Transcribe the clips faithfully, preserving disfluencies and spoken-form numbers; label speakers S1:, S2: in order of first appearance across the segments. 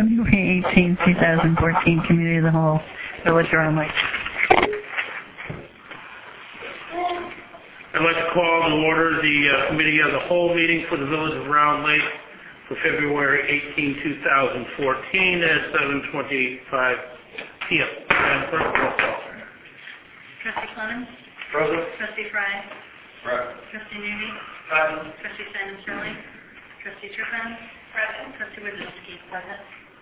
S1: February eighteenth, two thousand fourteen, Committee of the Whole. Village Round Lake.
S2: I'd like to call to order the uh, Committee of the Whole meeting for the Village of Round Lake for February eighteenth, two thousand fourteen at seven twenty-five p m And first roll call.
S3: Trustee Clemens?
S2: Present.
S3: Trustee Fry?
S2: Present.
S3: Trustee Newby?
S2: Present.
S3: Trustee Simon Shirley? Trustee Turpin? Present. Trustee Wisniewski? Present.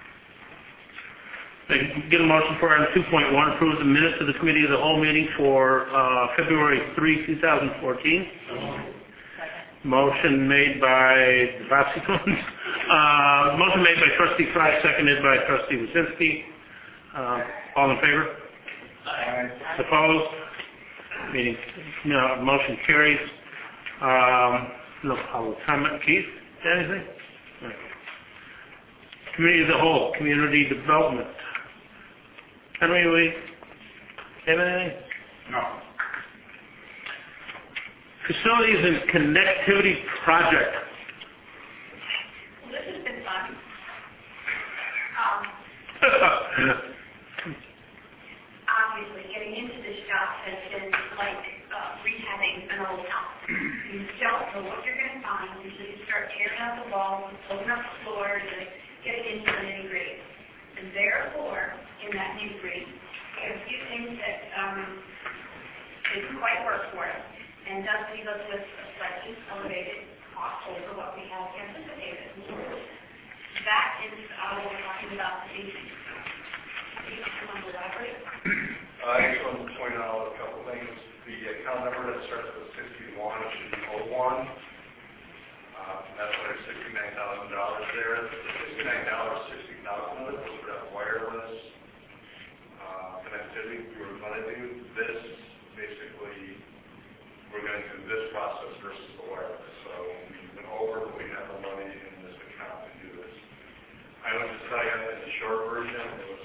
S2: Get a motion for item two point one, approve the minutes of the Committee of the Whole meeting for uh, February third, two thousand fourteen.
S3: Second.
S2: Motion made by Bobsey Clemens. Uh, motion made by Trustee Fry, seconded by Trustee Wisniewski. Uh, all in favor?
S4: Aye.
S2: Opposed? Meeting, no, motion carries. Um, no public comment. Keith, anything? No. Committee of the Whole, Community Development. Henry, we have anything?
S4: No.
S2: Facilities and Connectivity Project.
S3: Well, this has been fun. Um, obviously, getting into this job has been like uh, rehabbing an old house. You don't know what you're going to find until you start tearing out the walls, opening up the floors, and getting into the nitty-gritty. And therefore, in that nitty-gritty, we have a few things that um, didn't quite work for us, and does leave us with a slightly elevated cost over what we had anticipated. That is uh, what we're talking about this evening. Do you want to elaborate?
S4: Uh, I just want to point out a couple things. The account number that starts with sixty-one should be oh one. Uh, that's why there's sixty-nine thousand dollars there. The sixty-nine dollars, sixty thousand of it was for that wireless uh, connectivity. We were going to do this, basically, we're going to do this process versus the wireless. So we went over, but we have the money in this account to do this. I would just tell you that the short version, it was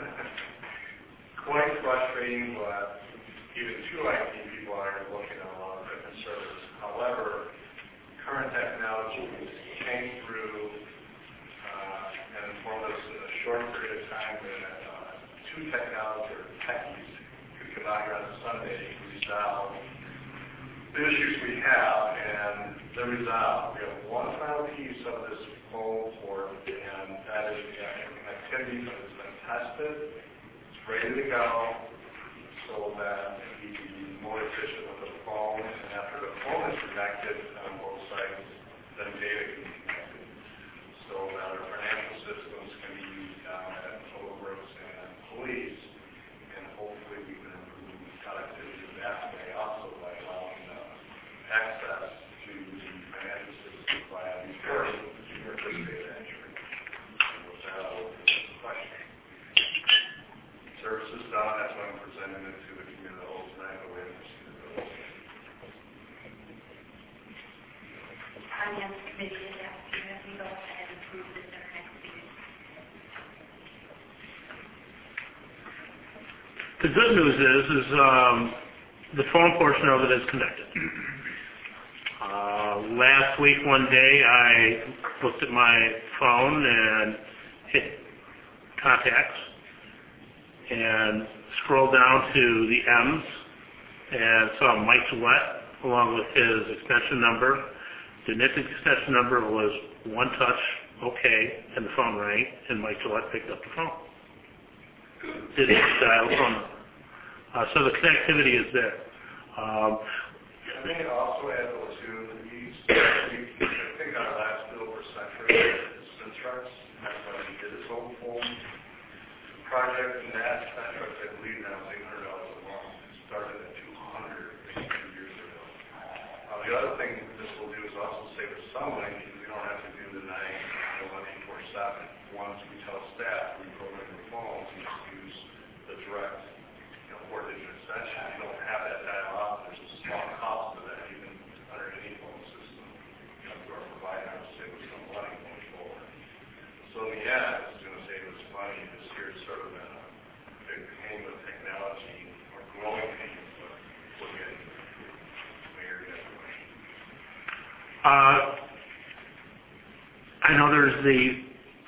S4: quite frustrating, but even two I T people are looking at a lot of different services. However, current technology came through uh, and informed us in a short period of time that uh, two technology or techies could come out here on Sunday to resolve the issues we have, and they're resolved. We have one final piece of this phone port, and that is the actual connectivity that has been tested. It's ready to go so that we can be more efficient with the phone, and after the phone is connected on both sides, then data can be connected so that our financial systems can be used down at Public Works and police, and hopefully we can improve connectivity that way also by allowing uh, access to the financial systems via these portals for this data entry. And with that, I'll open the question. Services done, that's why I'm presenting it to the community of the whole tonight, the way to proceed the bill.
S3: Finance Committee is asking that we go ahead and approve this at our next meeting.
S2: The good news is, is um, the phone portion of it is connected. Uh, last week, one day, I looked at my phone and hit contacts and scrolled down to the M's and saw Mike Gillette along with his extension number. The next extension number was one touch, okay, and the phone rang, and Mike Gillette picked up the phone. Didn't dial the phone. Uh, so the connectivity is there. Um,
S4: I think also add though too, we, we, I think our last bill for Centric is Centrex, and that's why we did this whole phone project, and that Centrex, I believe now is eight hundred dollars a month. It started at two hundred maybe two years ago. Uh, the other thing this will do is also save us some money because we don't have to do the nine one eight four seven. Once we tell staff we program the phones, we just use the direct, you know, four digit extension. You don't have that dial out. There's a small cost to that even under any phone system. You know, our provider will save us some money going forward. So in the end, it's going to save us money. This year is sort of been a big pain with technology, or growing pain, but we're getting Mayor, you have a question.
S2: uh, I know there's the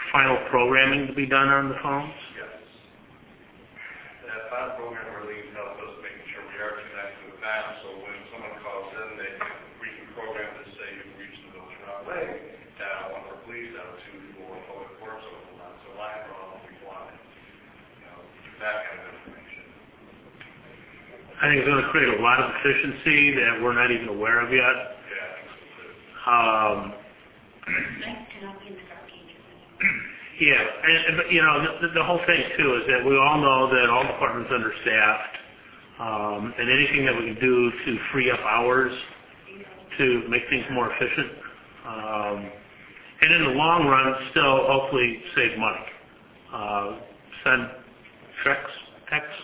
S2: final programming to be done on the phones?
S4: Yes. That final program really helps us making sure we are connected with that, so when someone calls in, they can, we can program to say you've reached the Village Highway, dial one for police, dial two for public works, or for lots of line run, we want, you know, that kind of information.
S2: I think it's going to create a lot of efficiency that we're not even aware of yet.
S4: Yeah.
S2: Um,
S3: Nice to not be in the dark ages.
S2: yeah, and, and, but, you know, the, the whole thing, too, is that we all know that all departments are understaffed, um, and anything that we can do to free up hours to make things more efficient, um, and in the long run, still hopefully save money. Uh, send checks, texts.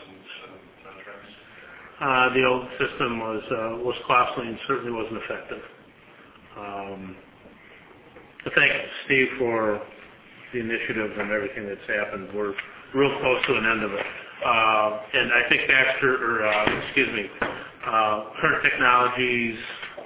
S2: Uh, the old system was uh, was costly and certainly wasn't effective. Um, but thank you, Steve, for the initiative and everything that's happened. We're real close to an end of it. Uh, and I think Baxter, or uh, excuse me, uh, Current Technologies,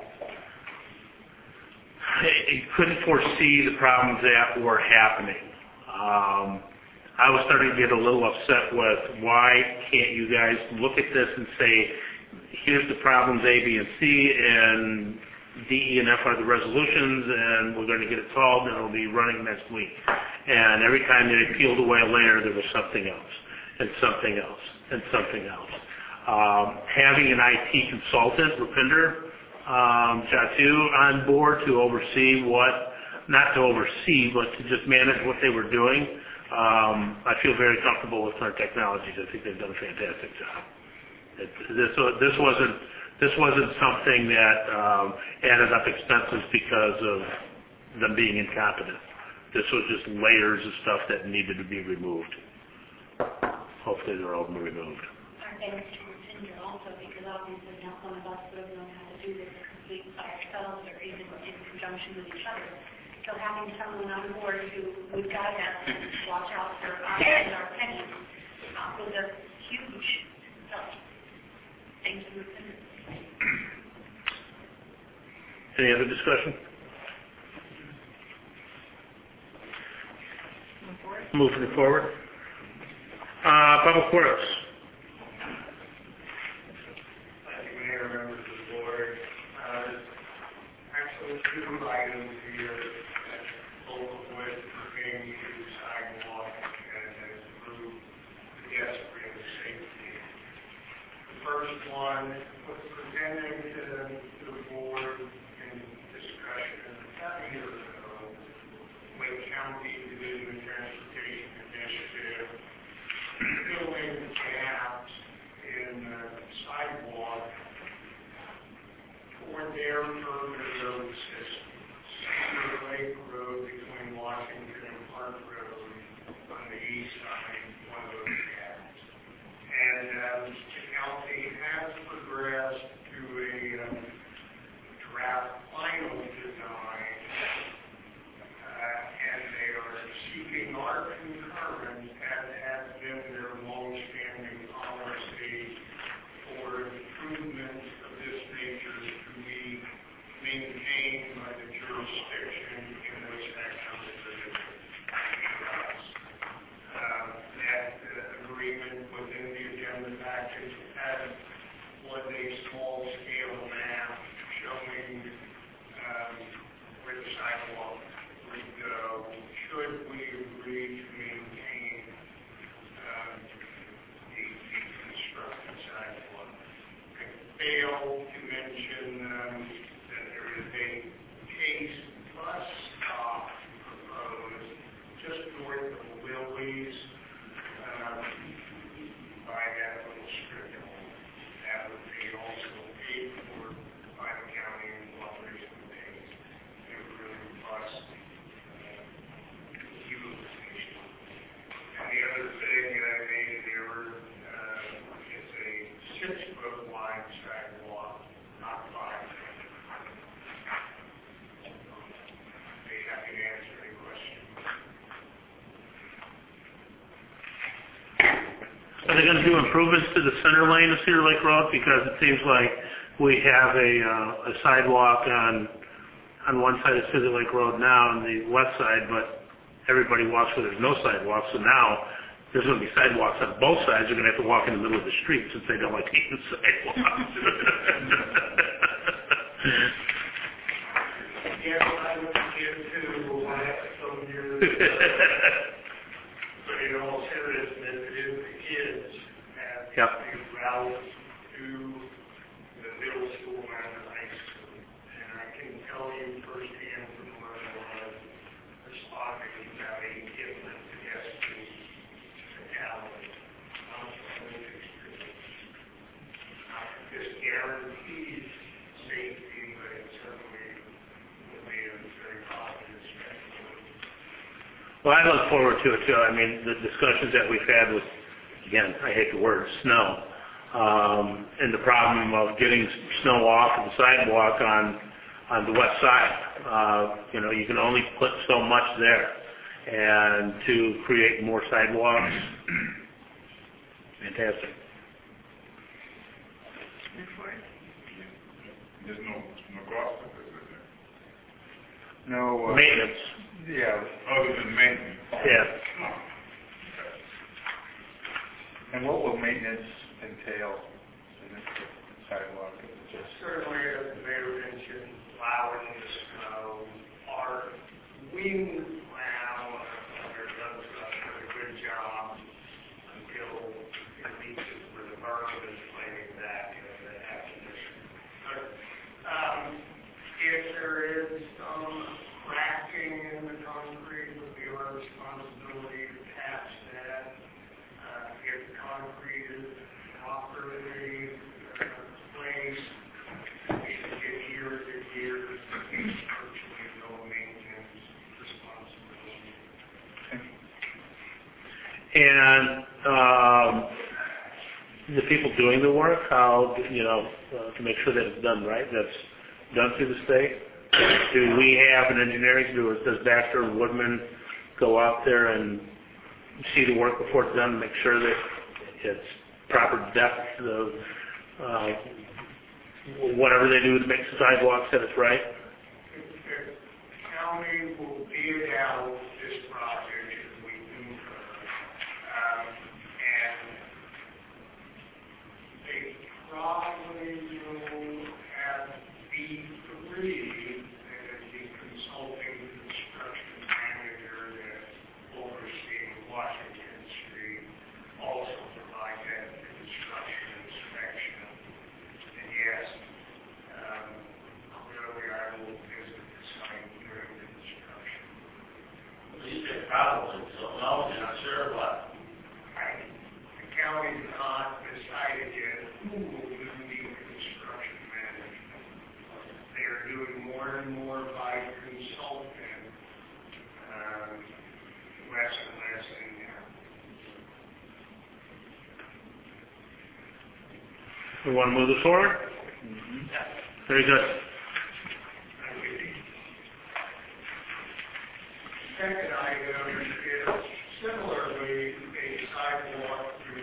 S2: it couldn't foresee the problems that were happening. Um, I was starting to get a little upset with why can't you guys look at this and say, here's the problems A, B, and C, and D, E, and F are the resolutions, and we're going to get it solved, and it'll be running next week. And every time they peeled away a layer, there was something else, and something else, and something else. Um, having an I T consultant, Rupinder um, Jatu, on board to oversee what, not to oversee, but to just manage what they were doing, Um, I feel very comfortable with Current Technologies. I think they've done a fantastic job. It, this, this wasn't this wasn't something that um, added up expenses because of them being incompetent. This was just layers of stuff that needed to be removed. Hopefully, they're all been removed.
S3: Our thanks to Tinder also, because obviously not one of us would have known how to do this complete by ourselves or even in conjunction with each other. So having someone on board who would guide us and watch out for us and our pennies uh, was a huge help. Thank you.
S2: Any other discussion? Moving forward. Uh, Public Works.
S5: Thank you, Mayor, members of the board. Uh, actually, two items here. Both of which pertain to sidewalk and improve pedestrian safety. The first one was presented to, to the board in discussion about a year ago. Wake County Division of Transportation Initiative filling gaps in uh, sidewalk for their further road system. Cedar Lake Road between Washington and Park Road on the east side, one of those gaps. And um, the county has progressed to a um, draft final design, uh, and they are seeking our concurrence, as has been their long-standing policy, for improvements of this nature to be maintained by the jurisdiction in which that comes to us. Um, that uh, agreement within the agenda package had was a small-scale map showing um, where the sidewalk would go should we agree to maintain um, the, the constructed sidewalk. I failed to mention um, there is a Chase bus stop proposed just north of Willie's um, by that little strip. That would be also paid for by the county in cooperation with Chase. They would really bus uh, utilization. And the other thing that I made in error uh, is a six-foot wide sidewalk, not five. Be happy to answer any questions.
S2: Are they going to do improvements to the center lane of Cedar Lake Road? Because it seems like we have a, uh, a sidewalk on on one side of Cedar Lake Road now on the west side, but everybody walks where there's no sidewalks, so now there's going to be sidewalks on both sides. They're going to have to walk in the middle of the street since they don't like taking sidewalks.
S5: Yeah, I was a kid too, I have some years. But in all seriousness, it is the kids that
S2: Yep.
S5: the route to the middle school and the high school. And I can tell you firsthand from where I was responding about a different pedestrian fatality. I'm from this experience. This guarantees safety, but it certainly will be a very positive step.
S2: Well, I look forward to it too. I mean, the discussions that we've had with, again, I hate the word, snow, um, and the problem of getting snow off of the sidewalk on on the west side. Uh, you know, you can only put so much there, and to create more sidewalks, fantastic.
S6: There's no, no cost with this, is there? No. Uh,
S2: Maintenance.
S6: Yeah, other than maintenance.
S2: Yeah.
S6: And what will maintenance entail in this sidewalk? Just
S5: Certainly, as the mayor mentioned, plowing the snow, our wind plow, there does a good job until it reaches where the berm is laying back in the acquisition. But um, if there is some cracking in the concrete, it would be our responsibility to patch that. Uh, if the concrete is properly uh, placed, we should get years and years of virtually no maintenance responsibility.
S2: And um, the people doing the work, how, you know, uh, to make sure that it's done right, that's done through the state? Do we have an engineering, do does Baxter and Woodman go out there and see the work before it's done, make sure that it's proper depth of uh, whatever they do to make the sidewalks, that it's right?
S5: The county will bid out this project as we do her, um, and they probably will have B three, as the consulting construction manager that overseeing Washington Street, also provide that construction inspection. And yes, um, clearly I will visit the site during the construction.
S7: You said probably, so no, you're not sure what.
S5: I, the county's not decided yet who will do the construction management. They are doing more and more by consultant, um, less and less in-house.
S2: We want to move this forward? Very good.
S5: Second item is similarly a sidewalk to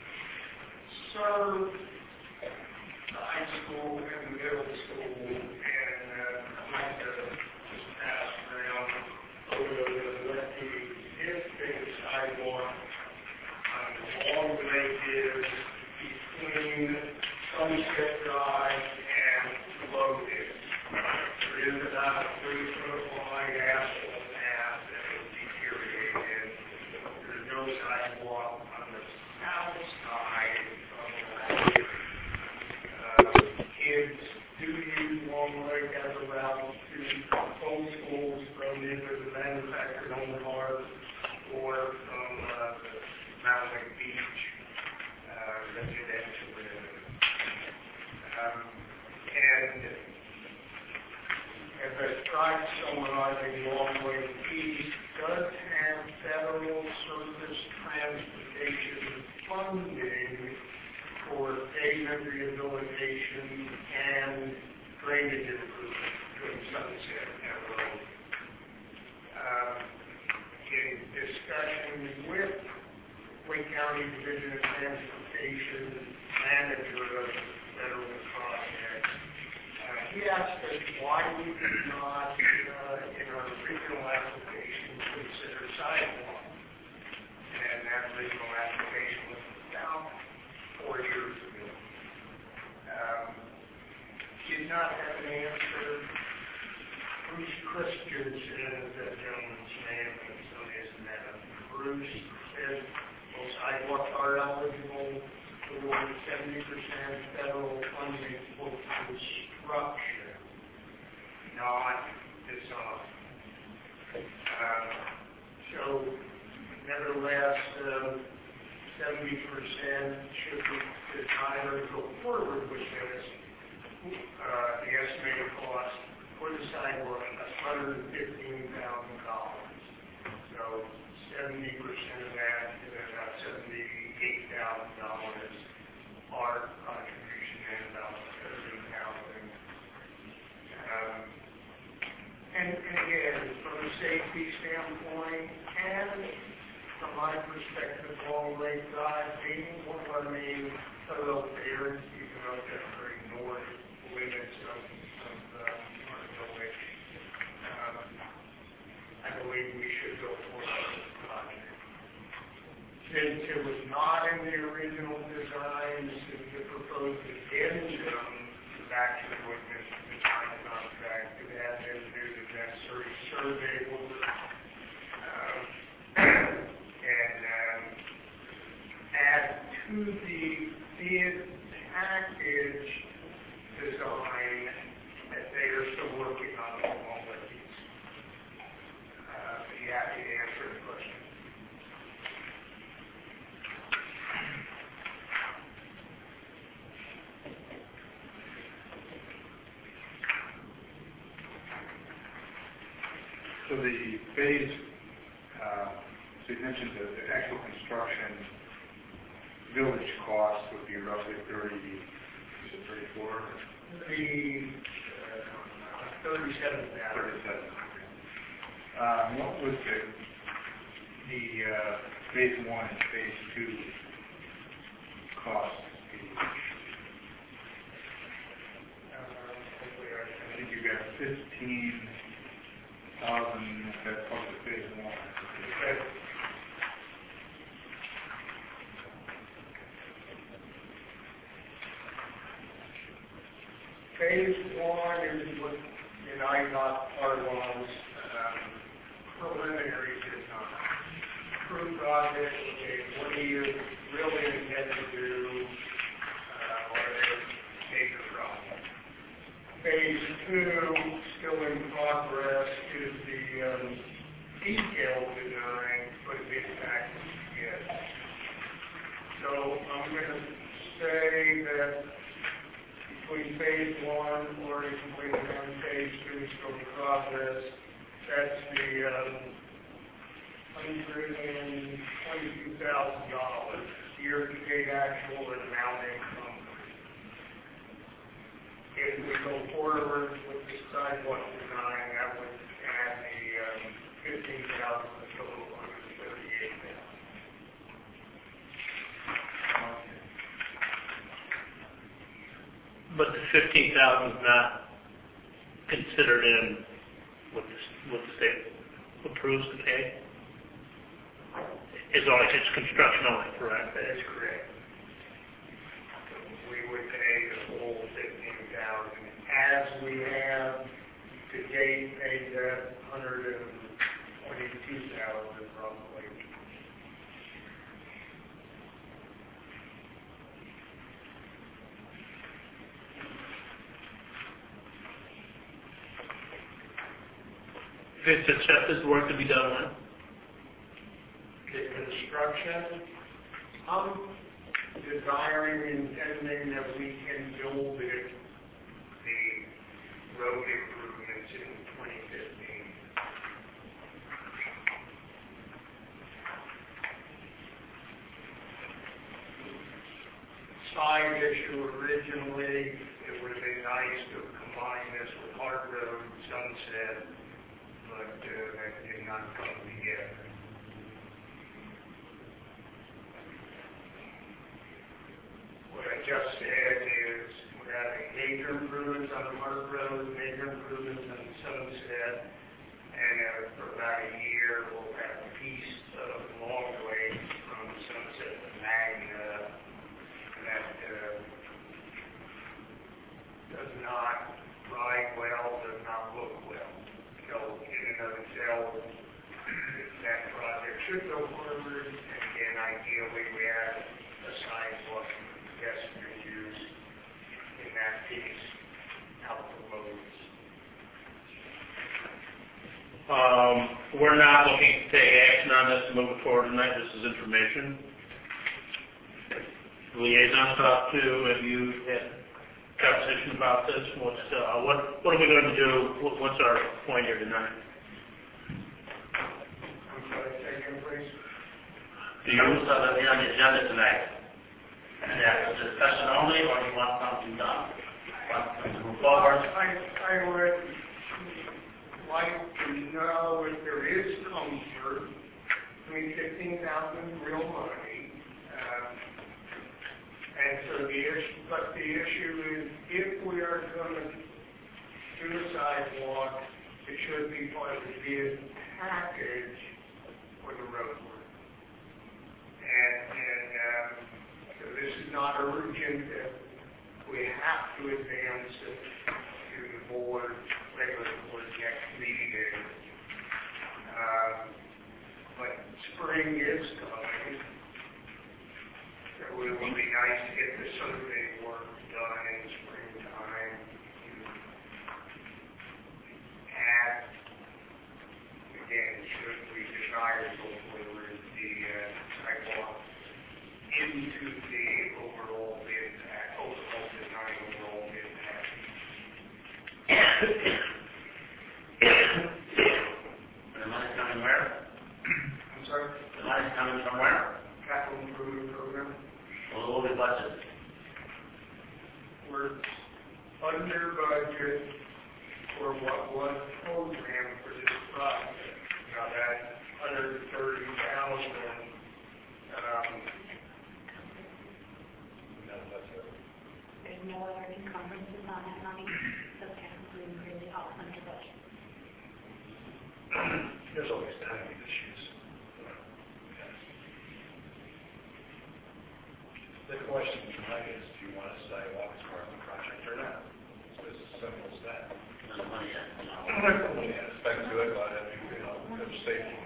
S5: serve the high school and the middle school, and uh, I'd like to just pass around over what the existing sidewalk on Long Lake is between Sunset Drive and Logan. There is about a three-foot wide asphalt path that is deteriorated. There's no sidewalk on the south side of the lake. Uh, kids do use Long Lake as a route to home schools from either the manufactured home park or from uh, the Mountain Lake Beach uh, residential area. Um, and as I tried summarizing, Long Lake East does have federal surface transportation funding for pavement rehabilitation and drainage improvement during Sunset Road. Um, in discussions with Wake County Division of Transportation manager of the federal project, uh, he asked us why we did not, uh, in our original application, consider sidewalk. And that original application was about four years ago. Um, did not have an answer. Bruce Christensen is that gentleman's name, and so isn't that Bruce said, well, sidewalks are eligible for seventy percent federal funding for construction, not design. Uh, so, nevertheless, uh, seventy percent should be designed or go forward with this. Uh, the estimated cost for the sidewalk is one hundred fifteen thousand dollars. So, seventy percent of that is about seventy-eight thousand dollars. Our contribution is about thirty thousand dollars. Um, and, and again, from a safety standpoint, and from my perspective, Long Lake Drive being one of our main thoroughfares, even though it's very north limits of, of uh, our village, um, I believe we should go forward with the project. Since it was not in the original design, since the proposed addendum back to the witness design contract, it had to do the necessary survey work. Um, and um, add to the bid package design that they are still working on along with these. Uh, be happy to answer the question.
S6: So the phase, uh, so you mentioned the, the actual construction village cost would be roughly thirty, is it thirty-four?
S5: The uh, thirty-seven thousand.
S6: thirty-seven. Um, what was the, the uh, phase one and phase two costs? I think you got fifteen thousand, that's probably phase one.
S5: Okay. Phase one is what, in I DOT part was um, preliminary design. Approved project, okay, what do you really intend to do, uh, or take a project? Phase two, still in progress, is the um, detailed design for the bid package together. So I'm going to say that between phase one, already completed, and phase two, still in progress, that's the um, one hundred twenty-two thousand dollars year-to-date actual and amounting from. If we go forward with the sidewalk design, that would add the um, fifteen thousand dollars, a total of one hundred thirty-eight thousand dollars.
S2: But the fifteen thousand is not considered in what the, what the state approves to pay? It's only, it's construction only, correct?
S5: That is correct. We would pay the full fifteen thousand dollars as we have to date paid that one hundred twenty-two thousand dollars roughly.
S2: If it's accepted, the work to be done when?
S5: The construction, I'm desiring, intending that we can build it, the road improvements in twenty fifteen. Side issue originally, it would have been nice to combine this with Hart Road and Sunset, but uh, that did not come together. What I just said is, what having major improvements on the Mark Road, major improvements on Sunset, and uh, for about a year, we'll have a piece of along the way from Sunset to Magna that uh, does not ride well, does not look well. So in and of itself, that project should go forward, and again, ideally, we have a sidewalk pedestrian use in that piece out the roads.
S2: Um, we're not looking to take action on this and move it forward tonight. This is information. Liaison talk to, have you had conversation about this? What's, uh, what, what are we going to do? What, what's our point here tonight?
S5: I'm sorry, second, please.
S2: Do you?
S7: So that'll be on the agenda tonight. And that's a discussion only, or you want something done? Want to move forward?
S5: I, I would like to know if there is comfort. I mean, fifteen thousand real money. Um, and so the issue, but the issue is, if we are going to do a sidewalk, it should be part of the bid package for the road work. And, and um, so this is not urgent. Uh, we have to advance it to the board, regular board next meeting. Uh, but spring is coming. So it would be nice to get the survey work done in springtime. And again, should we desire to go forward the uh, sidewalk into the overall bid pack, overall design, overall bid package.
S7: The money's coming where?
S5: I'm sorry,
S7: The money's coming from where?
S5: capital improvement program.
S7: Well, what will be budgeted?
S5: We're under budget for what was programmed for this project. Now that under thirty thousand, um,
S3: There's no other encumbrances on that money, so technically we're really all under budget.
S4: There's always timing issues. The question tonight is, do you want a sidewalk as part of the project or not? It's as simple as that.
S7: No money yet. No.
S4: We had to spend good, but I mean, you know, good safety.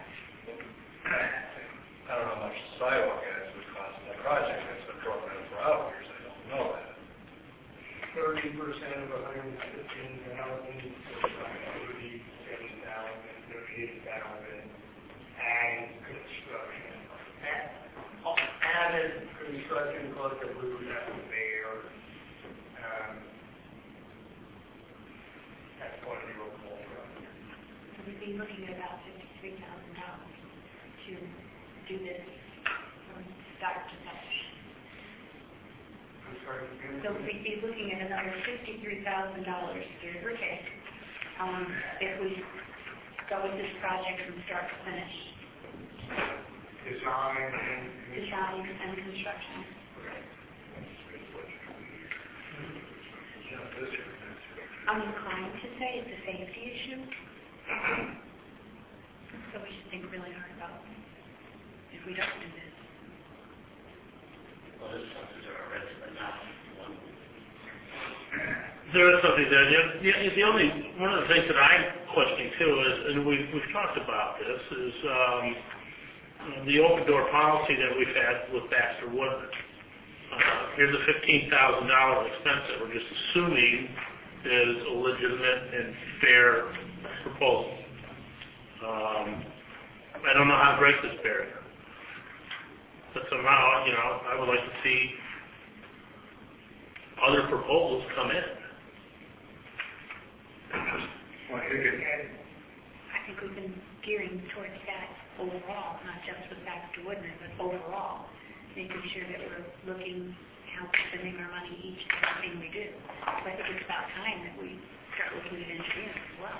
S4: I don't know how much the sidewalk is would cost in the project. It's been programmed for hours. I don't know that.
S5: thirty percent of one hundred fifteen thousand, eighty-seven thousand, thirty-eight thousand, and construction. Added construction cost that we would have to bear. Um, that's part of the overall project.
S3: So we'd be looking at about fifty-three thousand dollars to do this from start to finish.
S5: I'm sorry.
S3: So we'd be looking at another fifty-three thousand dollars, give or take, um, if we go with this project from start to finish,
S5: Design and.
S3: design and construction. I'm inclined to say it's a safety issue. So we should think really hard about if we don't do this.
S7: Well, this is already, but not one.
S2: There is something there. The, the, the only, one of the things that I'm questioning too is, and we've, we've talked about this, is um, the open door policy that we've had with Baxter Woodman. Uh, here's a fifteen thousand dollars expense that we're just assuming is a legitimate and fair proposal. Um, I don't know how to break this barrier. But somehow, you know, I would like to see other proposals come in.
S6: Well, I think it,
S3: I think we've been gearing towards that overall, not just with Baxter Woodman, but overall, making sure that we're looking how we're spending our money each and everything we do. So I think it's about time that we start looking at engineering as well.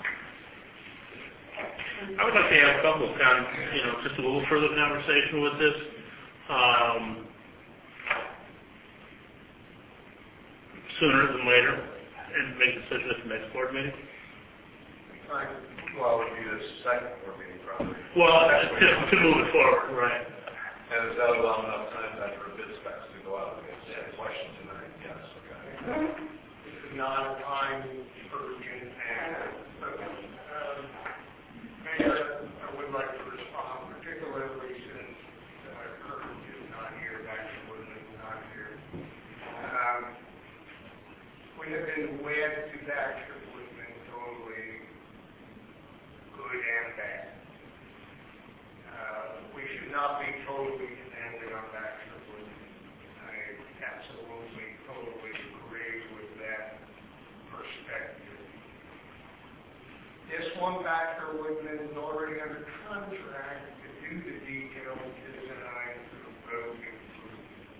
S2: I would like to have a couple of, con- you know, just a little further conversation with this. Um, sooner than later and make a decision at the next board meeting?
S4: Right. Well, it would be the second board meeting probably.
S2: Well, to, to move it forward, right.
S4: And does that allow enough time then for bid specs to go out and get questions tonight? Yes, okay.
S5: This is not a time urgent matter. But, um, Mayor, I would like to respond, particularly since uh, Kurt is not here, Doctor Woodman is not here. Um, we have been wed to Doctor Woodman totally good and bad. Uh, we should not be totally dependent on Doctor Woodman. I absolutely, totally agree with that perspective. This one, Doctor Woodman is already under contract to do the detailed design for the road improvements.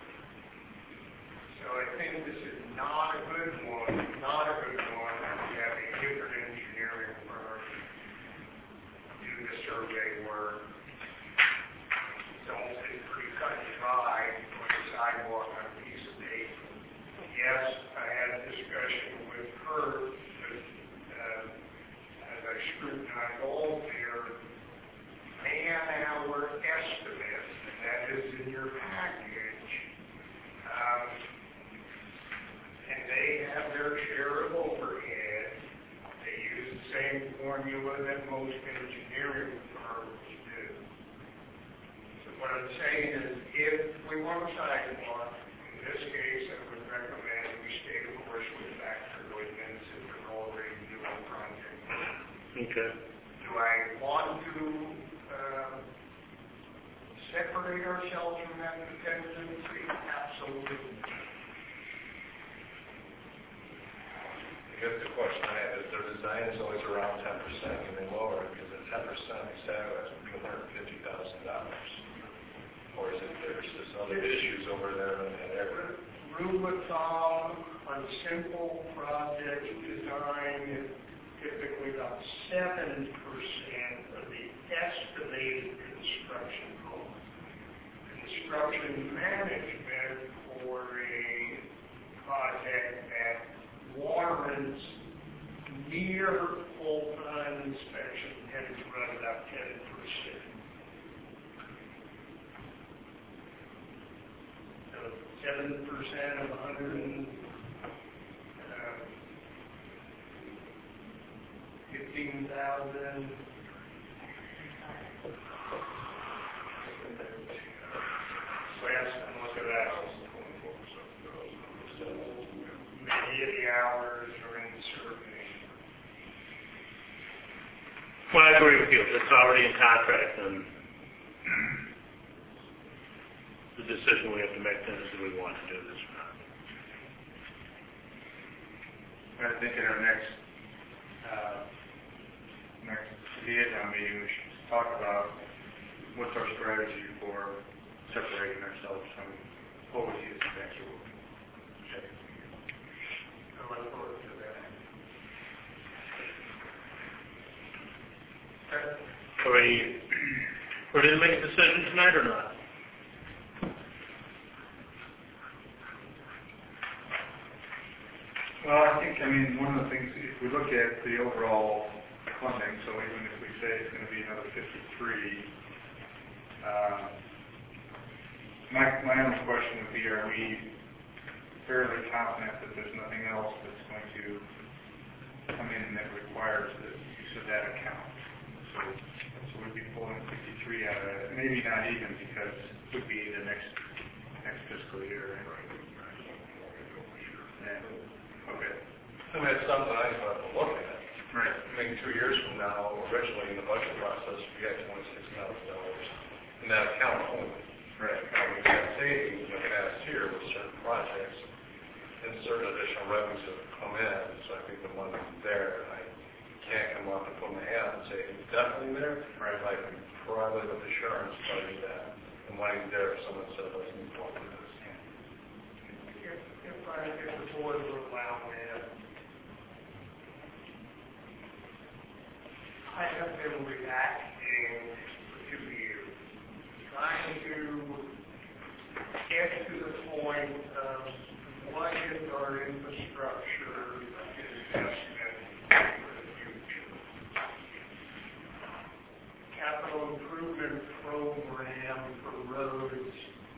S5: So I think this is not a good one, not a good one. We have a different engineering firm do the survey work. It's almost pretty cut and dry on a sidewalk on a piece of paper. Yes, I had a discussion with her, but uh, as I scrutinized all their man-hour estimates, and that is in your package, um, and they have their share of overhead. They use the same formula that most engineering firms do. So what I'm saying is, if we want a sidewalk, in this case, I would recommend we stay the course with Doctor Woodman since we're already doing project.
S2: Okay.
S5: Do I want to uh, separate ourselves from that contingency? Absolutely.
S4: I guess the question I have is their design is always around ten percent, and they lower it because at ten percent, exactly, that's two hundred fifty thousand dollars. Or is it there's just other issues over there in that area?
S5: Rule of thumb on simple project design is typically about seven percent of the estimated construction cost. Construction management for a project that warrants near full-time inspection tends to run about ten percent. So seven percent of one hundred and fifteen thousand. Last time, look at that. Many of the hours are in the survey.
S2: Well, I agree with you. It's already in contract, and the decision we have to make then is do we want to do this or not.
S6: I think in our next, uh, next liaison meeting, we should talk about what's our strategy for separating ourselves from what we see as potential.
S5: I look forward to that.
S2: Are we ready to make a decision tonight or not?
S6: Well, I think, I mean, one of the things, if we look at the overall funding, so even if we say it's going to be another fifty-three, um, my, my only question would be, are we fairly confident that there's nothing else that's going to come in that requires the use of that account? So, so we'd be pulling fifty-three out of it, maybe not even, because it would be the next, next fiscal year. Right? Yeah. Okay.
S4: I mean, it's something I thought to look at.
S6: Right.
S4: I mean, two years from now, originally in the budget process, we had twenty-six thousand dollars in that account only.
S6: Right.
S4: Now, we've had savings in the past year with certain projects, and certain additional revenues have come in, so I think the money's there. I can't come up and put my hand and say it's definitely there.
S6: Right.
S4: I can probably with assurance tell you that the money's there if someone says let's move forward with this.
S5: If, if I, if the board would allow me, I have been reacting for two years, trying to get to the point of what is our infrastructure investment for the future? Capital improvement program for roads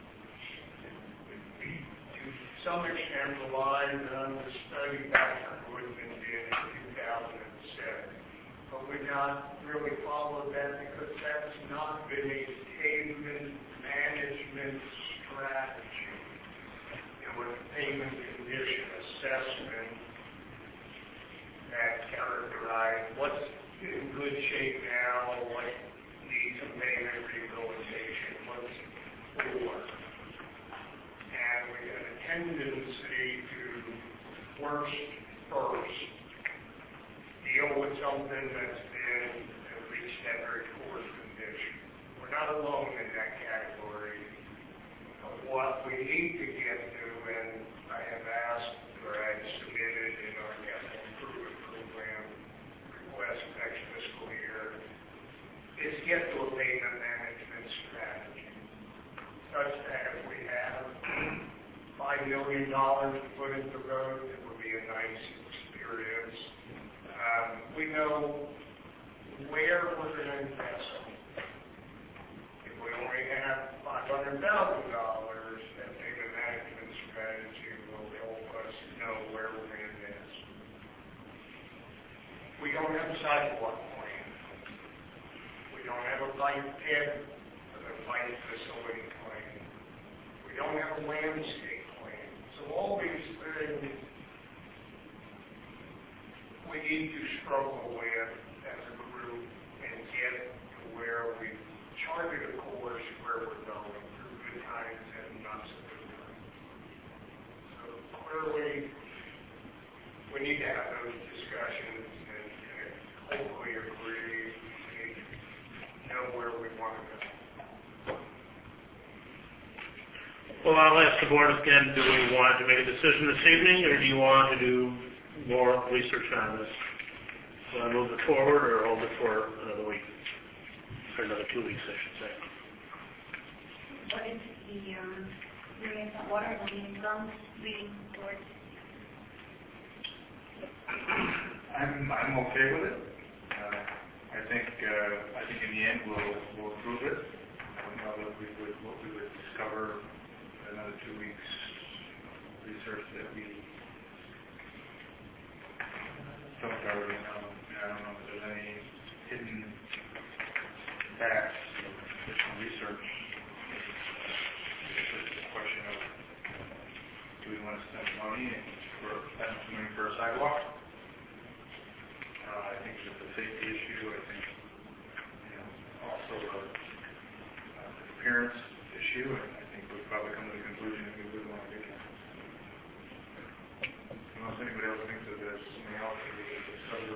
S5: to some extent relies on the study Doctor Woodman did in two thousand seven. But we've not really followed that because that's not been a pavement management strategy. It was a pavement condition assessment that characterized what's in good shape now, what needs some pavement rehabilitation, what's poor. And we had a tendency to worst first, deal with something that's been at least that very poor condition. We're not alone in that category of what we need to get to, and I have asked, or I have submitted in our capital improvement program request next fiscal year, is get to a pavement management strategy, such that if we have five million dollars to put into roads, it would be a nice experience. Um, we know where we're going to invest. If we only have five hundred thousand dollars, that payment management strategy will help us know where we're going to invest. We don't have a sidewalk plan. We don't have a bike pit or a bike facility plan. We don't have a landscape plan. So all these things we need to struggle with as a group and get to where we've charted a course where we're going through good times and not so good times. So clearly, we need to have those discussions and, and hopefully agree and know where we want to go.
S2: Well, I'll ask the board again, do we want to make a decision this evening, or do you want to do more research on this? Will I move it forward or hold it for another week? Or another two weeks, I should say.
S3: What is the, um, leading, what are the leading guns leading towards?
S6: I'm, I'm okay with it. Uh, I think, uh, I think in the end we'll, we'll approve it. I don't know that we would, what we would discover in another two weeks research that we don't already know. I don't know if there's any hidden facts or additional research. It's just a question of, do we want to spend money for spend money for a sidewalk? Uh, I think it's a safety issue. I think, you know, also a, uh, appearance issue, and I think we'd probably come to the conclusion that we would want to do that. Unless anybody else thinks that there's something else that we could discover.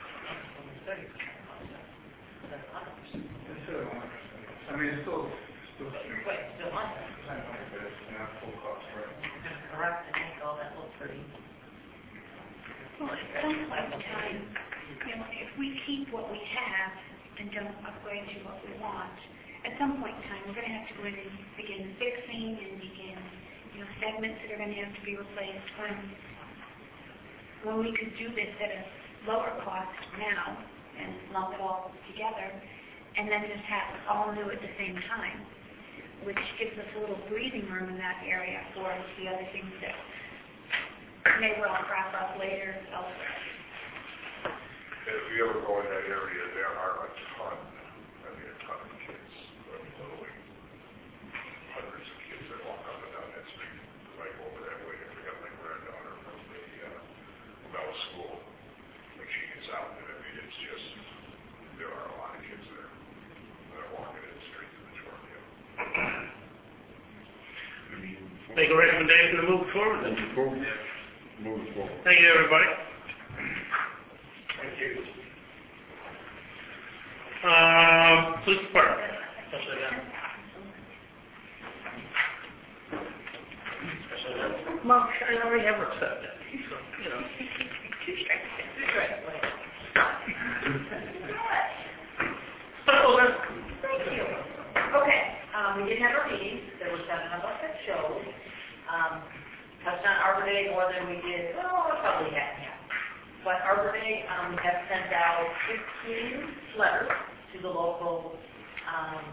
S6: It's still one hundred percent. I mean, it's still, still,
S7: Wait, still on there?
S6: it's not full cost, right?
S7: Correct, and make all that look pretty.
S3: Well, at some point in time, you know, if we keep what we have and don't upgrade to what we want, at some point in time, we're going to have to go in and begin fixing and begin, you know, segments that are going to have to be replaced when, when we could do this at a lower cost now and lump it all together and then just have it all new at the same time, which gives us a little breathing room in that area for the other things that may well crop up later elsewhere.
S4: If you ever go in that area, there are a ton, I mean a ton of kids, literally hundreds of kids that walk up and down that street. Because I go over that way, I forgot my granddaughter from the uh, Bell School. When she gets out, and I mean it's just, there are a lot of kids there that are walking in the streets of the Jordan.
S2: Make a recommendation to move forward then.
S4: Move forward.
S2: Thank you, everybody.
S5: Thank you.
S2: Um, police department. Well, I already have her set. So, you know.
S3: Two strikes.
S7: Two strikes, wait.
S2: Oh, that's
S7: Thank you. Okay, um, we did have our meeting. There were seven of us that showed. Um, touched on our
S8: Arbor Day more than we did, well, probably half and half. But Arbor Day, um, we have sent out fifteen letters to the local um,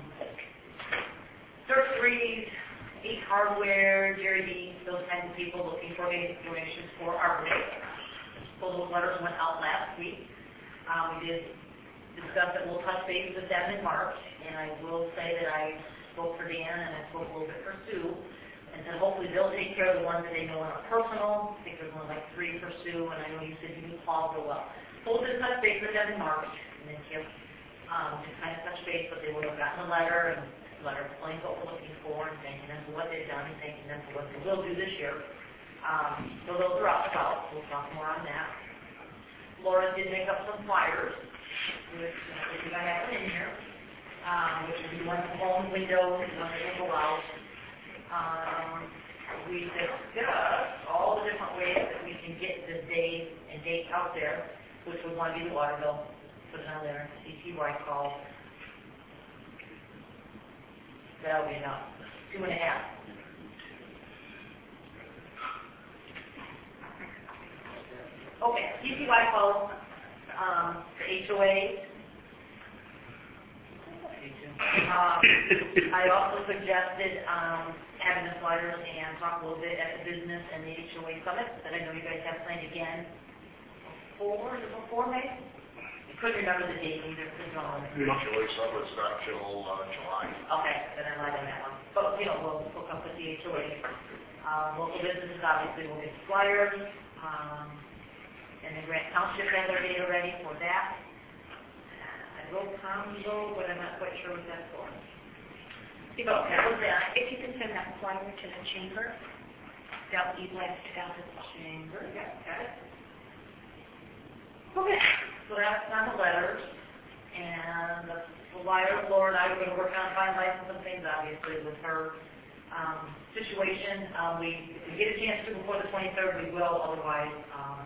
S8: nurseries, Ace Hardware, Jerry Dees, those kinds of people looking for donations for Arbor Day. So those letters went out last week. Um, we did discuss that we'll touch base with them in March, and I will say that I spoke for Dan and I spoke a little bit for Sue, and said hopefully they'll take care of the ones that they know are personal. I think there's only like three for Sue, and I know you said you knew Paul so well. So we'll just touch base with them in March, and then Kim um, to kind of touch base, but they will have gotten a letter, and the letter explains what we're looking for, and thanking them for what they've done, and thanking them for what they will do this year. Um, so those are out about. We'll talk more on that. Laura did make up some flyers, which I think I have it in here, um, which would be one home window, one that will go out. Um, we discussed all the different ways that we can get the day and date out there, which would want to be the water bill, put it on there, C T Y call. That'll be enough. Two and a half. Okay, C T Y calls, um, the H O A. Um, I also suggested um, having the flyers and talk a little bit at the business and the H O A summit that I know you guys have planned again before, is it before May? I couldn't remember the date either. It's on.
S9: The H O A summit's not till uh, July.
S8: Okay, then I lied on that one. But, you know, we'll hook up with the H O A. Um, local businesses obviously will get flyers. Um, And the Grant Township has their data ready for that. I wrote Congo, but I'm not quite sure what that's for.
S3: If,
S8: So, that was that.
S3: if you can send that flyer to the chamber, that would be blessed out of the
S8: Chamber, yeah, got it. Okay, so that's on the letters. And the flyer, Laura and I are going to work on finalizing some things, obviously, with her um, situation. Um, we, if we get a chance to before the twenty-third, we will. Otherwise, um,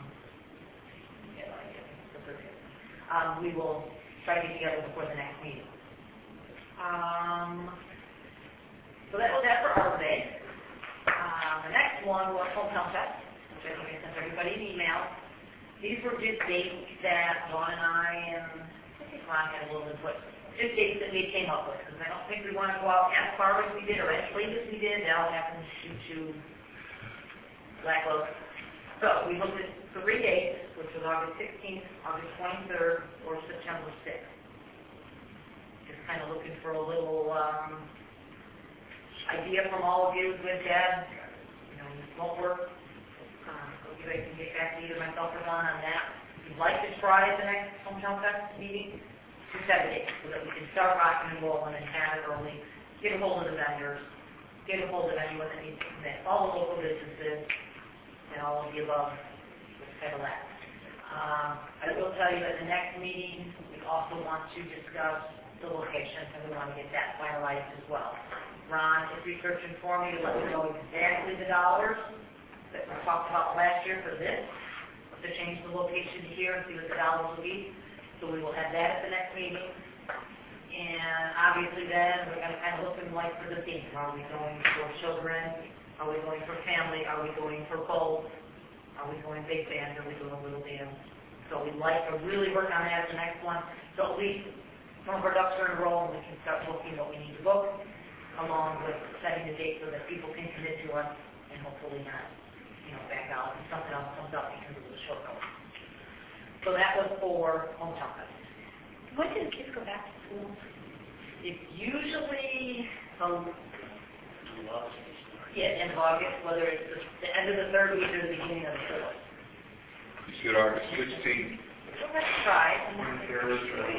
S8: Um, we will try to get together before the next meeting. Um, so that was that for Arbor Day. Um, the next one was Hometown Fest, which I think I sent everybody an email. These were just dates that Ron and I and I think Ron had a little input. Just dates that we came up with, because I don't think we want to go out as far as we did or as late as we did. That all happened due to lack of. So we looked at three dates, which was August sixteenth, August twenty-third, or September sixth. Just kind of looking for a little um, idea from all of you. Good, bad, you know, won't work. Um, so you guys can get back to either myself or Don on that. If you'd like to try the next Hometown Fest meeting, just set a date so that we can start rocking and rolling and have it early. Get a hold of the vendors. Get a hold of anyone that needs to commit. All the local businesses. And all of the above, kind of that. Um, I will tell you at the next meeting, we also want to discuss the location, and we want to get that finalized as well. Ron is researching for me to let me know exactly the dollars that we talked about last year for this, to change the location here and see what the dollars will be. So we will have that at the next meeting. And obviously then, we're going to kind of look and like for the theme. Are we going for children? Are we going for family? Are we going for both? Are we going big band? Are we going little band? So we'd like to really work on that as the next one. So at least some of our ducks are in a row and we can start booking what we need to book, along with setting the date so that people can commit to us and hopefully not, you know, back out and something else comes up because of the short notice. So that was for Hometown Fest.
S3: When do the kids go back to school?
S8: It's usually um, yeah, end of August, whether it's the, the end of the third week or the beginning of the fourth.
S9: You said August sixteenth.
S8: So let's try.
S6: twenty-third,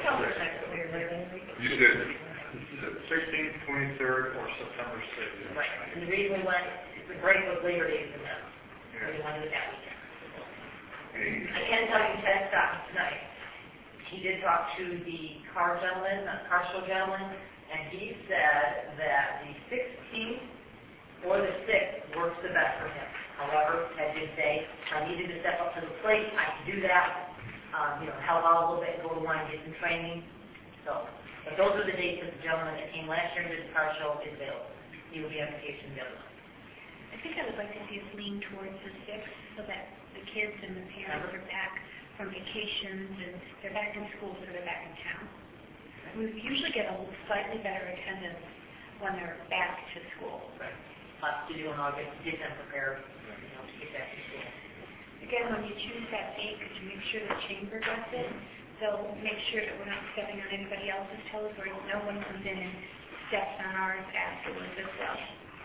S9: You said
S6: sixteenth, twenty-third, or September sixth.
S8: Right. And the reason we went, the break was Labor Day for them. We wanted it that weekend. I can tell you Ted stopped tonight. He did talk to the car gentleman, uh, car show gentleman, and he said that the sixteenth or the sixth works the best for him. However, Ted did say, if I needed to step up to the plate, I could do that. Um, you know, help out a little bit, go to one and get some training. So, but those are the dates that the gentleman that came last year and did the car show is available. He will be on vacation available.
S3: I think I would like to see us lean towards the sixth so that the kids and the parents are back from vacations and they're back in school, so they're back in town. We usually get a slightly better attendance when they're back to school.
S8: Right. Lots to do in August to get them prepared, you know, to get back to school.
S3: Again, when you choose that date, could you make sure the chamber gets it? So make sure that we're not stepping on anybody else's toes or no one comes in and steps on ours afterwards as well.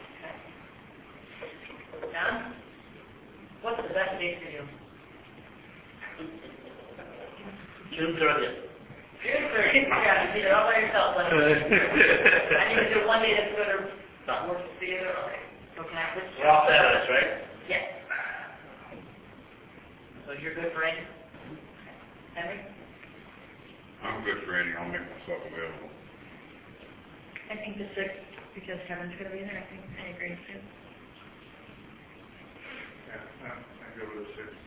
S8: Okay. John? What's the best date for you?
S7: June thirtieth.
S8: June thirtieth. Yeah, you did it all by yourself. Like, I need to do one day that's going to work together. Okay. So can I put
S7: We're all set on this, right?
S8: Yes. So you're good for any? Henry?
S9: I'm good for any, I'll make myself available.
S1: I think the sixth, because Kevin's going to be there, I think I agree too.
S6: Yeah, I'm, I'm good with the sixth.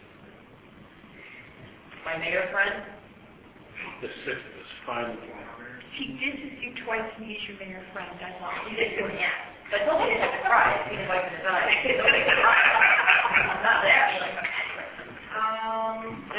S8: My mayor friend?
S2: The sixth is fine with me.
S3: He disses you twice and he's your mayor friend. I love
S8: You
S3: it.
S8: did good, yeah. But don't get to cry. He like to die. Don't get to cry. I'm not there. Um,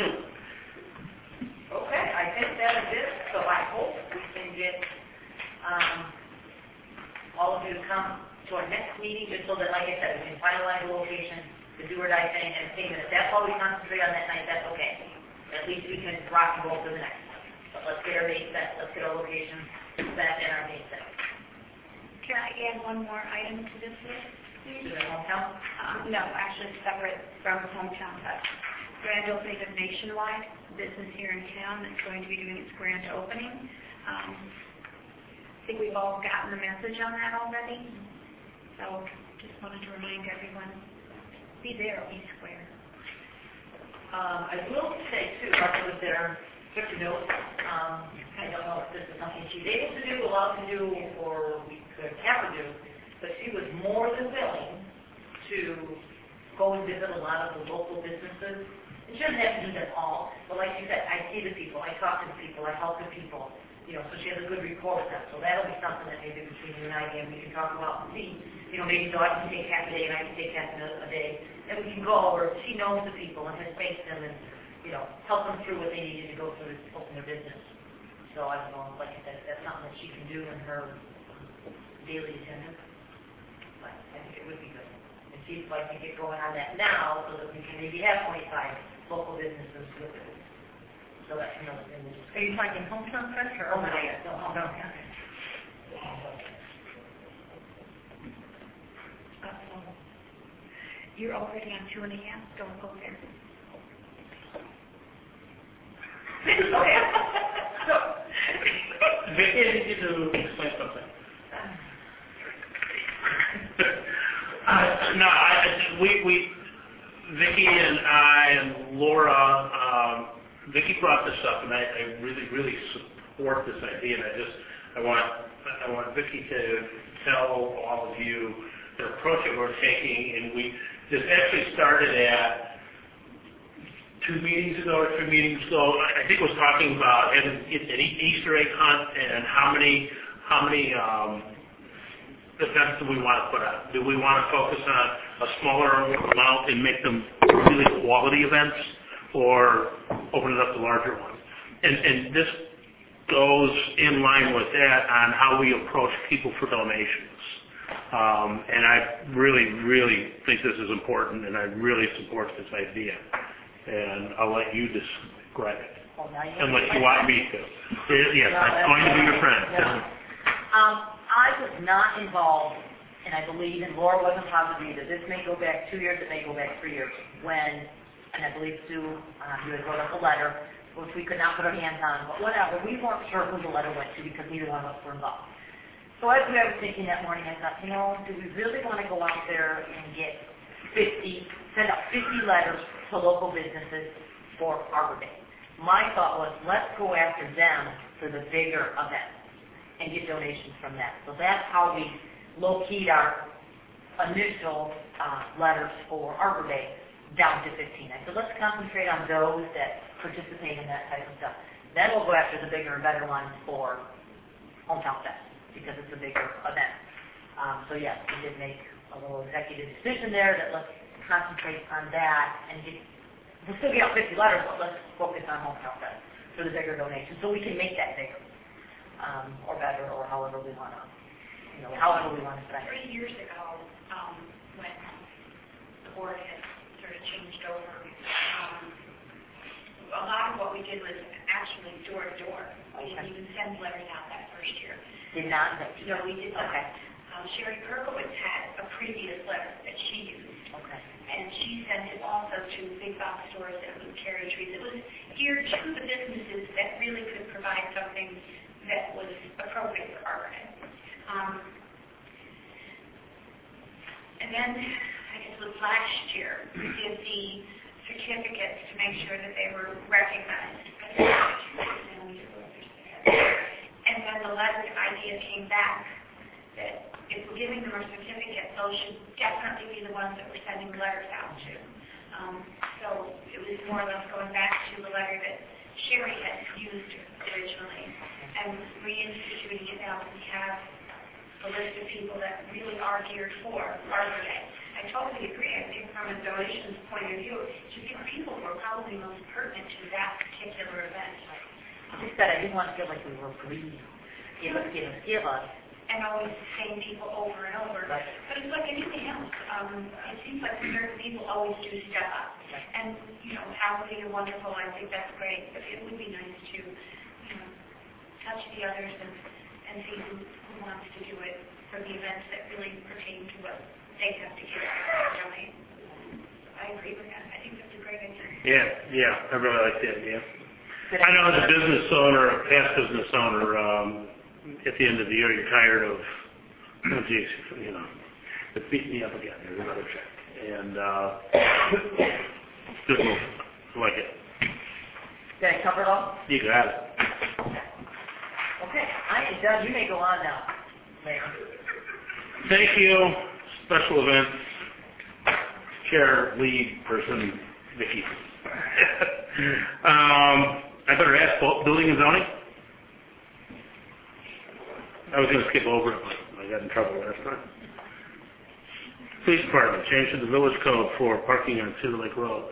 S8: okay, I think that is it. So I hope we can get um, all of you to come to our next meeting, just so that, like I said, we can finalize the location, the do or die thing, and think that if that's all we concentrate on that night, that's okay. At least we can rock and roll for the next one. But let's get our date set, let's get our location set and our date set.
S3: Can I add one more item to this list, please?
S8: Do they hometown?
S3: Um, no, actually separate from hometown fest. Grand opening of Nationwide, business here in town that's going to be doing its grand opening. Um, I think we've all gotten the message on that already. So just wanted to remind everyone, be there or be square.
S8: Um, I will say too, Martha was there, took a note. Um, I don't know if this is something she's able to do, allowed to do, or we could have her do, but she was more than willing to go and visit a lot of the local businesses. And she doesn't have to do them all, but like you said, I see the people, I talk to the people, I help the people, you know, so she has a good rapport with them. So that'll be something that maybe between you and I, again, we can talk about and see, you know, maybe Dawn can take half a day and I can take half a day, and we can go where she knows the people and has faced them and, you know, help them through what they needed to go through to open their business. So I don't know, like I said, if that's something that she can do in her daily attendance, but I think it would be good. And she'd like to get going on that now so that we can maybe have twenty-five local businesses with it. So that's another thing.
S1: Are you talking hometown fest or?
S8: Oh, no, yeah, no, no, no.
S3: Uh-oh. You're already on two and a half, don't go there.
S8: Okay. So,
S2: Vicki, I need you to explain something. uh, no, I, we, we, Vicki and I and Laura, um, Vicki brought this up, and I, I really, really support this idea. And I just, I want, I want Vicki to tell all of you the approach that we're taking. And we, this actually started at two meetings ago or three meetings ago. I think it was talking about an, an Easter egg hunt and how many, how many um, events do we want to put on? Do we want to focus on a smaller amount and make them really quality events, or open it up to larger ones? And, and this goes in line with that on how we approach people for donations. Um, and I really, really think this is important, and I really support this idea. And I'll let you describe it,
S8: well, now you
S2: unless you want me to. Yes,
S8: No,
S2: I'm going to be your friend.
S8: Yeah. Um, I was not involved, and I believe, and Laura wasn't positive either. This may go back two years, it may go back three years, when, and I believe Sue, uh, you had wrote up a letter, which we could not put our hands on, but whatever. We weren't sure who the letter went to because neither one of us were involved. So as we were thinking that morning, I thought, you know, do we really want to go out there and get fifty, send out fifty letters to local businesses for Arbor Day? My thought was, let's go after them for the bigger events and get donations from that. So that's how we low-keyed our initial uh, letters for Arbor Day down to fifteen. I said, let's concentrate on those that participate in that type of stuff. Then we'll go after the bigger and better ones for Hometown Fest, because it's a bigger event. Um, so yes, we did make a little executive decision there that let's concentrate on that and get, we'll still get out fifty letters, but let's focus on Hometown Fest for the bigger donation, so we can make that bigger, um, or better, or however we want to, you know, however we want to spend it.
S3: Three years ago, um, when the board had sort of changed over, um, a lot of what we did was actually door to door. We didn't even send letters out that first year.
S8: Did not?
S3: No, we did not.
S8: Okay.
S3: Um, Sherry Perkowitz had a previous letter that she used.
S8: Okay.
S3: And she sent it also to big box stores that would carry trees. It was geared to the businesses that really could provide something that was appropriate for Arbor Day. Um, and then, I guess it was last year, we did the certificates to make sure that they were recognized. And then the letter idea came back that if we're giving them a certificate, those should definitely be the ones that we're sending letters out to. Um, so it was more or less going back to the letter that Sherry had used originally and reinstituting it now that we have a list of people that really are geared for Arbor Day. I totally agree. I think from a donations point of view, to pick people who are probably most pertinent to that particular event.
S8: Just that I didn't want to feel like we were greedy. Give us, give us, give us.
S3: And always the same people over and over.
S8: Right.
S3: But it's like anything else. Um, it seems like certain people always do step up.
S8: Right.
S3: And, you know, Alfie, you're wonderful. I think that's great. But it would be nice to, you know, touch the others and, and see who, who wants to do it for the events that really pertain to what they have to give and donate. I agree with that. I think that's a great idea.
S2: Yeah, yeah, I really like the idea. I know as a business owner, a past business owner, um, at the end of the year, you're tired of, oh geez, you know, it beat me up again. There's another check. And, uh, good move. I like it.
S8: Did I cover it all?
S2: You got it.
S8: Okay, I am done. You may go on now, Mayor.
S2: Thank you. Special events chair, lead person, Vicki. um, I better ask, building and zoning? I was going to skip over it, but I got in trouble last time. Police Department, change to the village code for parking on Cedar Lake Road.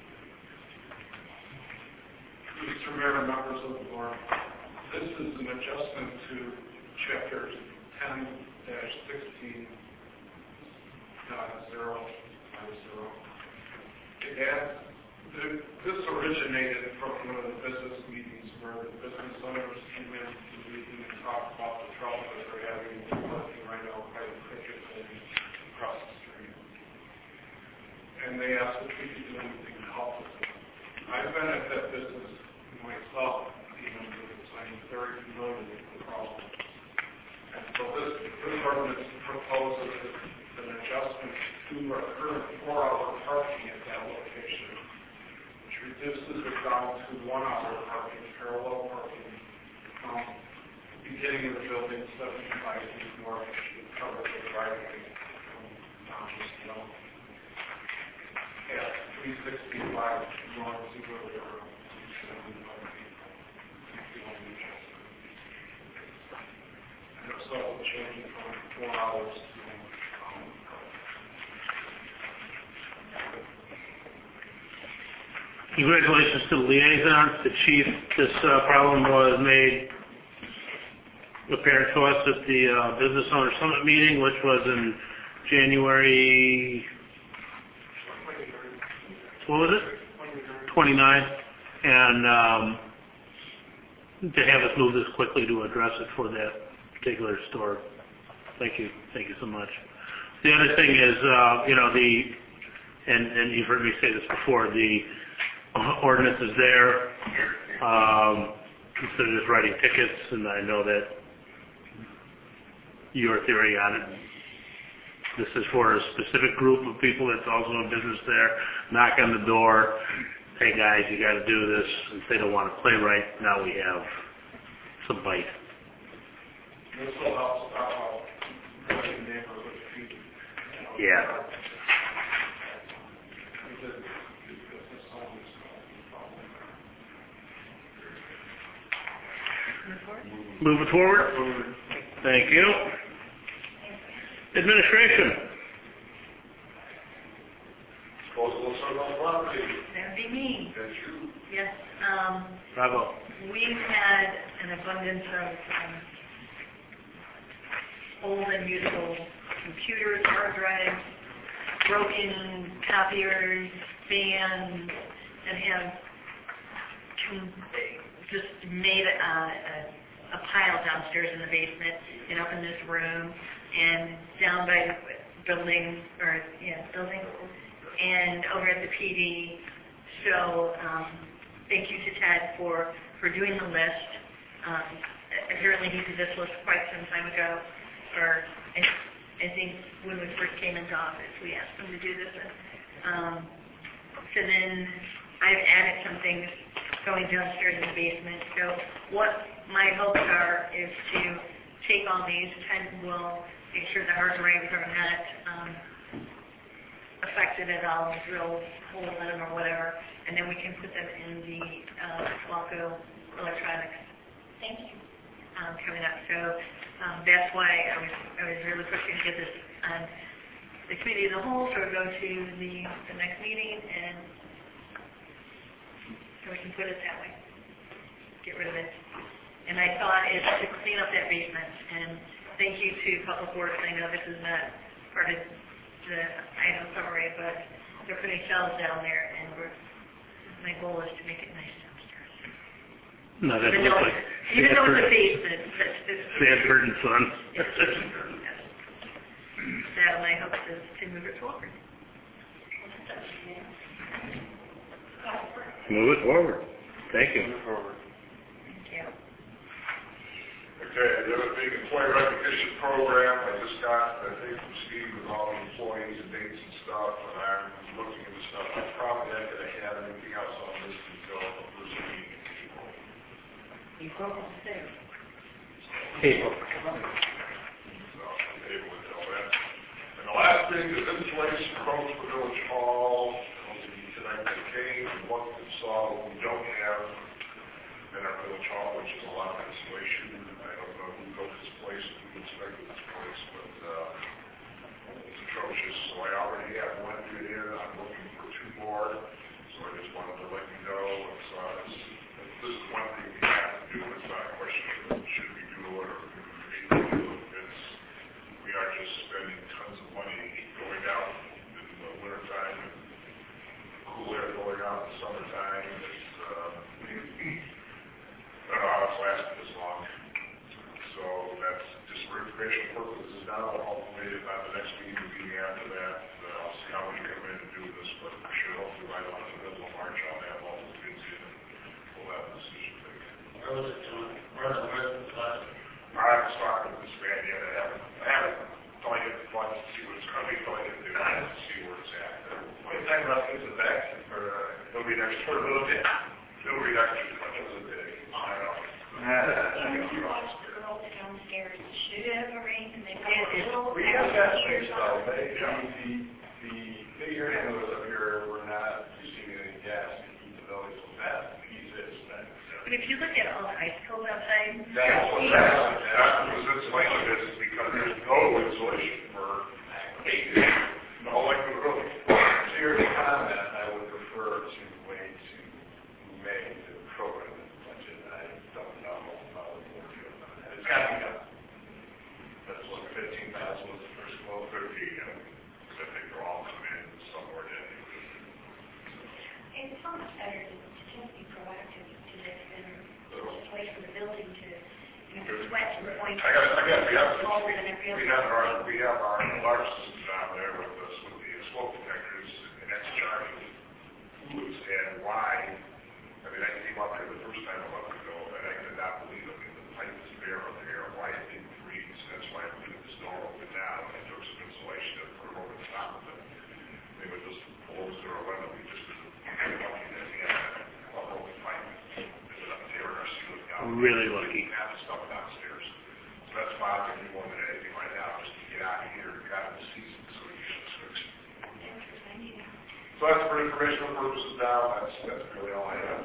S4: Mister Mayor and members of the board, this is an adjustment to chapter ten dash sixteen dot zero five zero. It adds, this originated from one of the business meetings where the business owners came in to the meeting and talked about the trouble that they're having working right now by the cricket building across the street. And they asked if we could do anything to help with it. I've been at that business myself, even though I'm very familiar with the problem. And so this, this ordinance proposes an adjustment to our current four-hour parking at that location, which reduces it down to one-hour parking, parallel parking, um, beginning in the building seventy-five feet north, which would cover the driveway from Thomas Hill. At three sixty-five North Zero Road. And it's also changing from four hours to um,
S2: Congratulations to the liaisons, the chief. This uh, problem was made apparent to us at the uh, Business Owner Summit meeting, which was in January, what was it? twenty-nine. And um, to have us move this quickly to address it for that particular store. Thank you. Thank you so much. The other thing is, uh, you know, the, and, and you've heard me say this before, the ordinance is there. Um, instead of just writing tickets, and I know that your theory on it, this is for a specific group of people that's also in business there. Knock on the door. Hey guys, you got to do this. If they don't want to play right, now we have some bite.
S4: This will help stop out the neighborhood feet.
S2: Yeah. Moving forward. Thank you. Administration.
S4: so no property.
S8: That'd be me.
S4: That's you.
S8: Yes, um,
S2: Bravo.
S8: we've had an abundance of, um, old and usable computers, hard drives, broken copiers, fans, and have com- just made a, a, a pile downstairs in the basement and up in this room and down by the building, or, yeah, building, and over at the P D. So, um, thank you to Ted for, for doing the list. Um, apparently he did this list quite some time ago, or I, I think when we first came into office, we asked him to do this. Um, so then I've added some things going downstairs in the basement. So what my hopes are is to take all these, Ted will make sure the hard drives are not um, affected at all, drill holes in them or whatever, and then we can put them in the uh, Walco electronics. Thank you. Um, coming up. So um, that's why I was I was really pushing to get this on the committee as a whole, so we go to the, the next meeting, and so we can put it that way. Get rid of it. And I thought it's to clean up that basement, and thank you to Public Works. I know this is not part of the item summary, but they're putting shelves down there, and we're, my goal is to make it nice downstairs.
S2: No, that
S8: Even
S2: looks
S8: though,
S2: like
S8: even though it's a basement, but it's,
S2: Sanford and Son.
S8: yes. That my hope is to move it forward.
S2: Move it forward. Thank you.
S4: Move forward.
S8: Thank you.
S4: Okay, the other big employee recognition program, I just got, I think from Steve with all the employees and dates and stuff, and I'm looking at the stuff. I'm probably not going to have anything else on this until the first meeting in April.
S8: You broke the stairs.
S2: April.
S4: So, I'm able to tell that. And the last thing is insulation approach for Village Hall. Those of you tonight that came and looked and saw what we don't have in our Village Hall, which is a lot of insulation. I don't know who built this place, who inspected this place, but uh, it's atrocious. So I already have one bid in. I'm looking for two more. So I just wanted to let you know. It's, uh, it's, this is one thing we have to do. It's not a question of should we do it or should we do it. It's, we are just spending tons of money going out in the wintertime and cool air going out in the summertime. It's, uh, I don't know how it's lasted this long. So that's just for informational purposes now. Hopefully, by the next meeting, the meeting after that, uh, I'll see how we come in and do this, but we should hopefully right on the middle of March on that, all the bids in, and we'll have a decision made.
S7: Where was it, John? Where the, where's the last?
S4: I haven't talked with this man yet. I haven't, I haven't, until I get the funds to see what it's coming, until I get the funds to see where it's at. What are you talking about, things of that, or, uh, it'll be an extra, a little bit, it'll be an extra much as a day. I don't know.
S3: And you watch the girls downstairs should have a ring, and they've got a little.
S6: We have got
S3: ears
S6: things
S3: on.
S6: though, they, the, the, the big air handlers up here were not receiving any gas to keep the building, so that piece is that.
S8: But if you look at all the icicles outside,
S4: That's what that's, that's what this insulation is, is because there's no insulation for eight days. No, like the building.
S6: To your comment, I would prefer to wait to May to program the budget. I don't know how it will do. It's got to be done.
S4: That's what fifteen thousand was the first, well, thirteen, and I think they're all coming in somewhere in.
S3: It's so much better to just be proactive to this than just wait for the building to, you know, sweat to the point.
S4: I got, I got, we have,
S3: Cold and every
S4: we
S3: other-
S4: have our, we have our large system down there with us, with the smoke detectors, and that's charging fluids, and why, I mean, I came up here the first time a month ago, and I could not believe it, I mean, the pipe is bare up there, why it didn't freeze, that's why I put this door open now, and I took some insulation and put it over the top of it. They would just close their eleven, we just, lucky that we had a open pipe, ended up tearing our ceiling down.
S2: Really lucky.
S4: Half the stuff downstairs. So that's bothering me more than anything right now, just to get out of here, get out of the season, so we can switch. So that's for informational purposes now, that's, that's really all I have.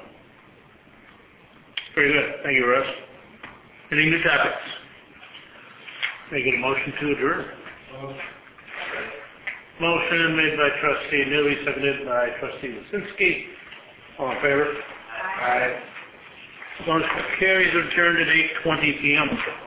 S2: Very good. Thank you, Russ. Any new topics? May I get a motion to adjourn? Motion made by trustee Newby, seconded by trustee Lisinski. All in favor?
S6: Aye.
S2: Motion carries adjourned at eight twenty p m